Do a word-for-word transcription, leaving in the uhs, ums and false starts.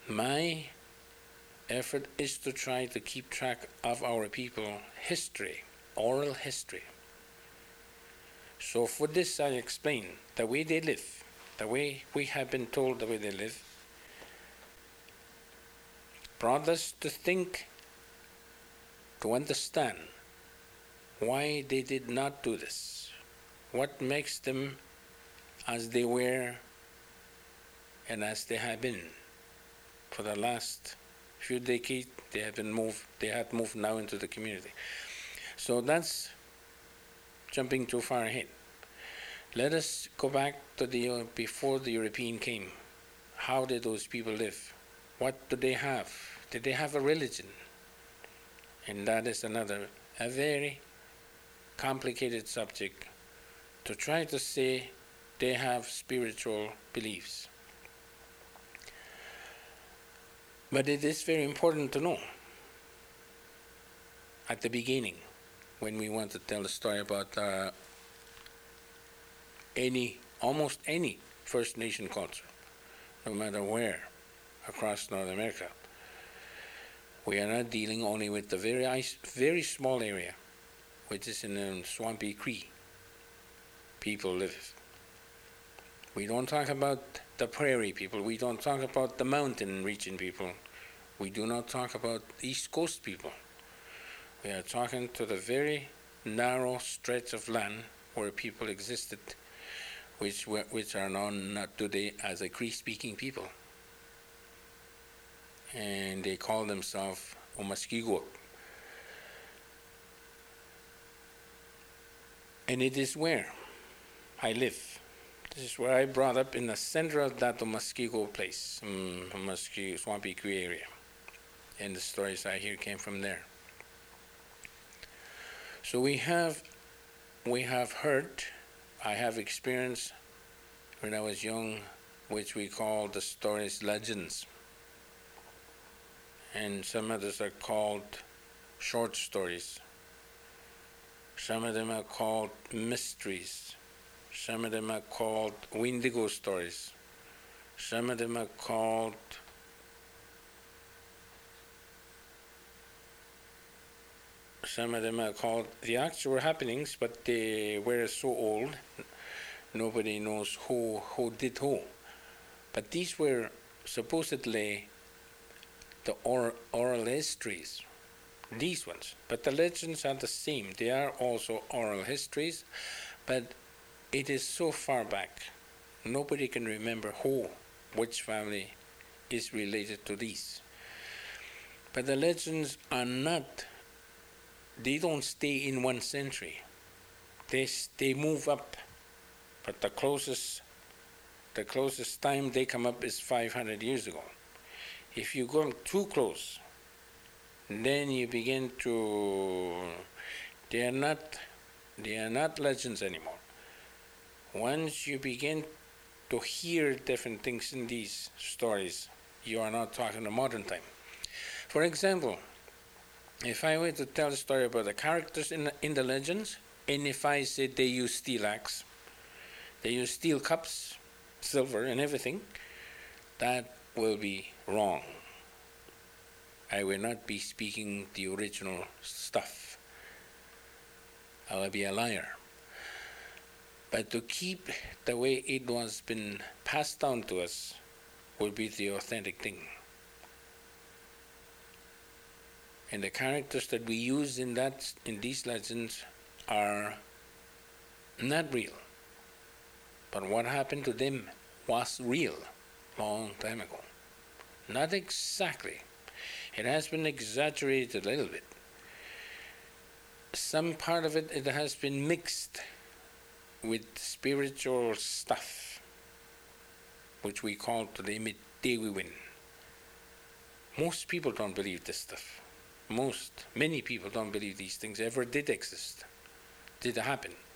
My effort is to try to keep track of our people history, oral history. So for this I explain the way they live, the way we have been told the way they live, brought us to think, to understand why they did not do this, what makes them as they were and as they have been for the last few decades. They have been moved, they have moved now into the community. So that's jumping too far ahead. Let us go back to the uh, before the European came. How did those people live? What do they have? Did they have a religion? And that is another, a very complicated subject to try to say they have spiritual beliefs. But it is very important to know at the beginning, when we want to tell a story about uh, any, almost any First Nation culture, no matter where across North America, we are not dealing only with the very, very small area, which is in the Swampy Cree people live. We don't talk about the prairie people. We don't talk about the mountain region people. We do not talk about East Coast people. We are talking to the very narrow stretch of land where people existed, which were, which are known not today as a Cree-speaking people. And they call themselves Omaskigok. And it is where I live. This is where I brought up, in the center of that Omaskigok place, um, Omaskigok, Swampy Cree area. And the stories I hear came from there. So we have, we have heard, I have experienced when I was young, which we call the stories legends. And some others are called short stories. Some of them are called mysteries. Some of them are called Wendigo stories. Some of them are called some of them are called the actual happenings, but they were so old, nobody knows who who did who. But these were supposedly the oral, oral histories, these ones. But the legends are the same. They are also oral histories, but it is so far back, nobody can remember who, which family is related to these. But the legends are not, they don't stay in one century. They, they move up, but the closest, the closest time they come up is five hundred years ago. If you go too close, then you begin to, they are not, they are not legends anymore. Once you begin to hear different things in these stories, you are not talking the modern time. For example, if I were to tell a story about the characters in the, in the legends, and if I said they use steel axe, they use steel cups, silver and everything, that will be wrong. I will not be speaking the original stuff. I will be a liar. But to keep the way it was been passed down to us will be the authentic thing. And the characters that we use in that in these legends are not real. But what happened to them was real long time ago. Not exactly. It has been exaggerated a little bit. Some part of it, it has been mixed with spiritual stuff, which we call today Mitewiwin. Most people don't believe this stuff. Most, many people don't believe these things ever did exist, did happen.